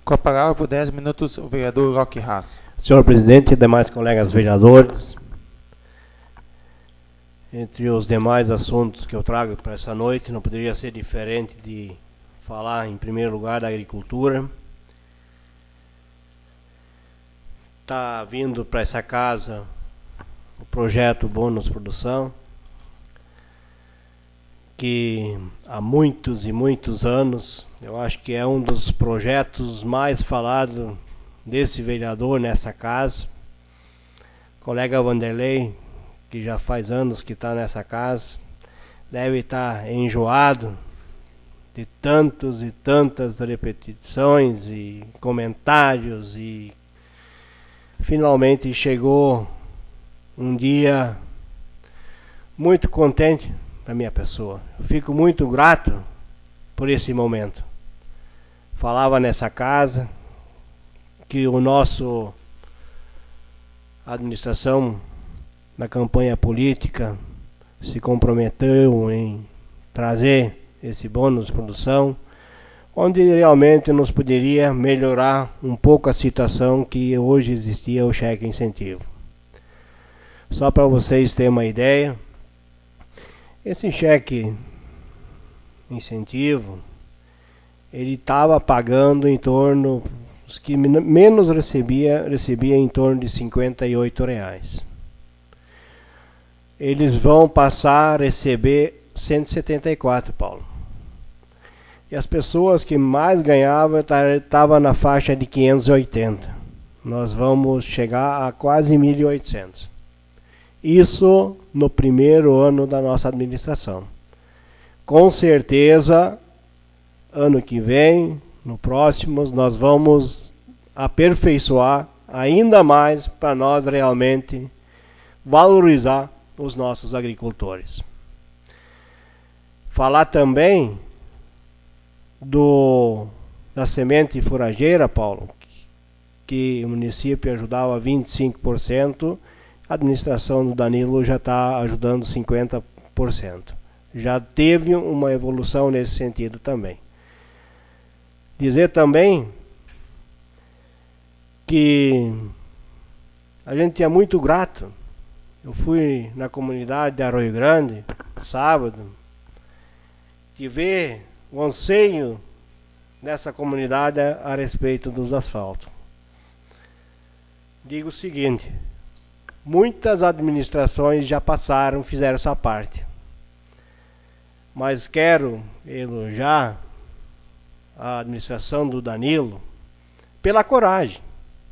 Com a palavra por 10 minutos, o vereador Roque Haas. Senhor presidente e demais colegas vereadores, entre os demais assuntos que eu trago para essa noite, não poderia ser diferente de falar, em primeiro lugar, da agricultura. Está vindo para essa casa o projeto Bônus Produção, que há muitos e muitos anos, eu acho que é um dos projetos mais falados desse vereador nessa casa. O colega Vanderlei, que já faz anos que está nessa casa, deve estar enjoado de tantos e tantas repetições e comentários, e finalmente chegou um dia muito contente para minha pessoa. Fico muito grato por esse momento. Falava nessa casa que o nosso administração na campanha política se comprometeu em trazer esse bônus de produção, onde realmente nos poderia melhorar um pouco a situação que hoje existia o cheque incentivo. Só para vocês terem uma ideia, esse cheque incentivo, ele estava pagando em torno, os que menos recebia em torno de R$58. Eles vão passar a receber 174, Paulo. E as pessoas que mais ganhavam estavam na faixa de 580. Nós vamos chegar a quase 1.800. Isso no primeiro ano da nossa administração. Com certeza, ano que vem, no próximo, nós vamos aperfeiçoar ainda mais para nós realmente valorizar os nossos agricultores. Falar também da semente forageira, Paulo, que o município ajudava 25%, a administração do Danilo já está ajudando 50%. Já teve uma evolução nesse sentido também. Dizer também que a gente é muito grato. Eu fui na comunidade de Arroio Grande, sábado, e ver o anseio dessa comunidade a respeito dos asfaltos. Digo o seguinte: muitas administrações já passaram, fizeram essa parte. Mas quero elogiar a administração do Danilo pela coragem.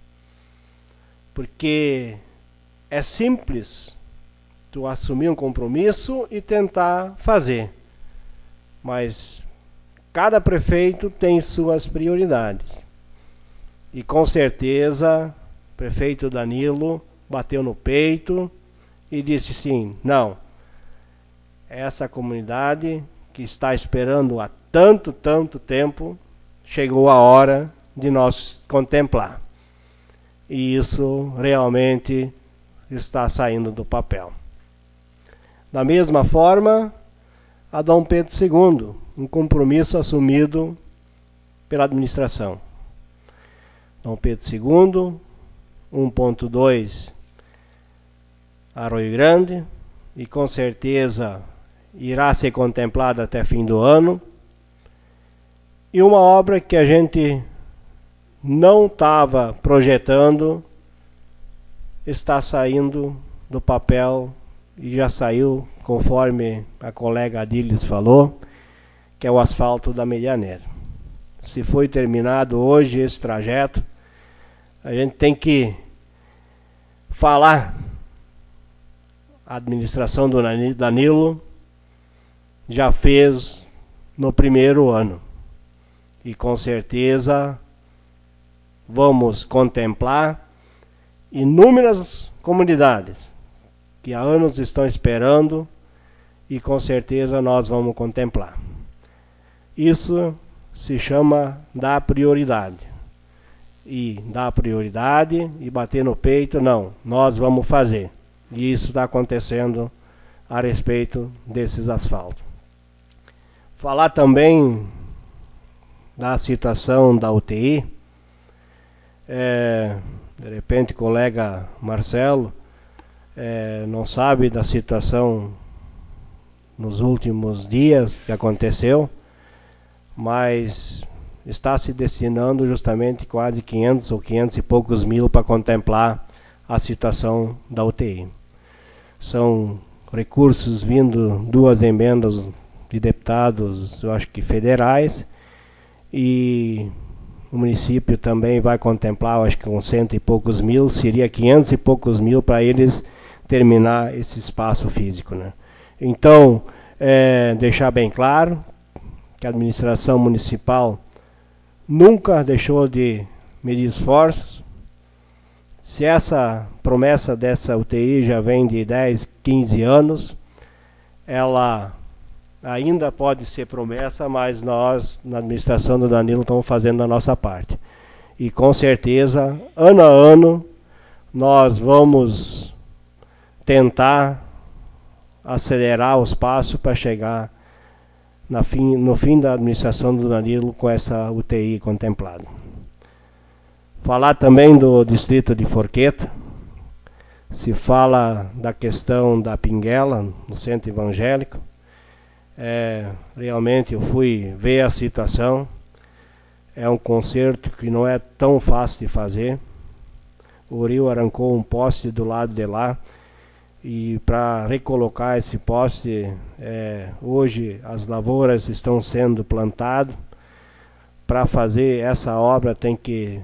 Porque é simples tu assumir um compromisso e tentar fazer. Mas cada prefeito tem suas prioridades. E com certeza o prefeito Danilo bateu no peito e disse sim, não, essa comunidade que está esperando há tanto tempo, chegou a hora de nós contemplar. E isso realmente está saindo do papel. Da mesma forma, a Dom Pedro II, um compromisso assumido pela administração. Dom Pedro II, 1.2 Arroio Grande, e com certeza irá ser contemplada até fim do ano. E uma obra que a gente não estava projetando está saindo do papel e já saiu, conforme a colega Adílis falou, que é o asfalto da Medianeira. Se foi terminado hoje esse trajeto, a gente tem que falar. A administração do Danilo já fez no primeiro ano. E com certeza vamos contemplar inúmeras comunidades que há anos estão esperando, e com certeza nós vamos contemplar. Isso se chama dar prioridade. E dar prioridade e bater no peito, não, nós vamos fazer. E isso está acontecendo a respeito desses asfaltos. Falar também da situação da UTI. De repente o colega Marcelo não sabe da situação nos últimos dias que aconteceu, mas está se destinando justamente quase 500 ou 500 e poucos mil para contemplar a situação da UTI. São recursos vindo, 2 emendas de deputados, eu acho que federais, e o município também vai contemplar, eu acho que com 100 e poucos mil, seria 500 e poucos mil para eles terminar esse espaço físico, né? Então, deixar bem claro que a administração municipal nunca deixou de medir esforços. Se essa promessa dessa UTI já vem de 10, 15 anos, ela ainda pode ser promessa, mas nós, na administração do Danilo, estamos fazendo a nossa parte. E com certeza, ano a ano, nós vamos tentar acelerar os passos para chegar no fim da administração do Danilo com essa UTI contemplada. Falar também do distrito de Forqueta. Se fala da questão da Pinguela, no centro evangélico. Realmente eu fui ver a situação. É um conserto que não é tão fácil de fazer. O rio arrancou um poste do lado de lá. E para recolocar esse poste, hoje as lavouras estão sendo plantadas. Para fazer essa obra tem que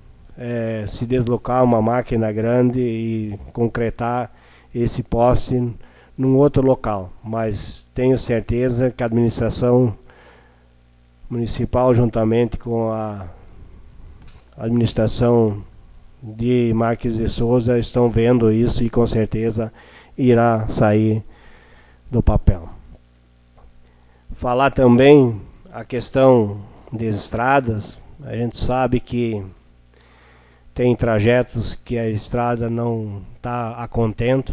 se deslocar uma máquina grande e concretar esse poste num outro local. Mas tenho certeza que a administração municipal, juntamente com a administração de Marques de Souza, estão vendo isso e com certeza irá sair do papel. Falar também a questão das estradas. A gente sabe que tem trajetos que a estrada não está a contento,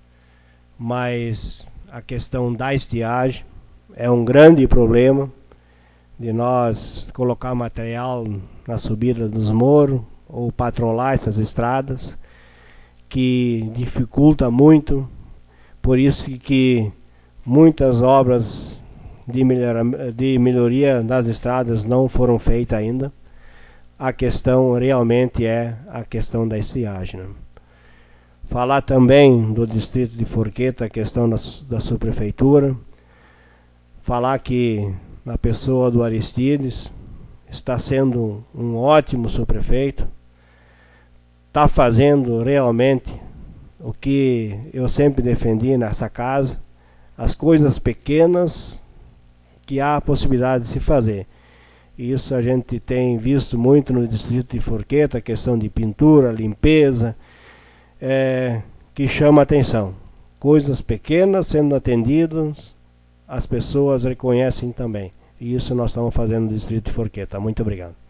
mas a questão da estiagem é um grande problema de nós colocar material na subida dos morros ou patrulhar essas estradas, que dificulta muito. Por isso que muitas obras de melhoria das estradas não foram feitas ainda. A questão realmente é a questão da estiagem, né? Falar também do distrito de Forqueta, a questão da sua prefeitura. Falar que a pessoa do Aristides está sendo um ótimo subprefeito. Está fazendo realmente o que eu sempre defendi nessa casa, as coisas pequenas que há a possibilidade de se fazer. Isso a gente tem visto muito no distrito de Forqueta, a questão de pintura, limpeza, que chama a atenção. Coisas pequenas sendo atendidas, as pessoas reconhecem também. E isso nós estamos fazendo no distrito de Forqueta. Muito obrigado.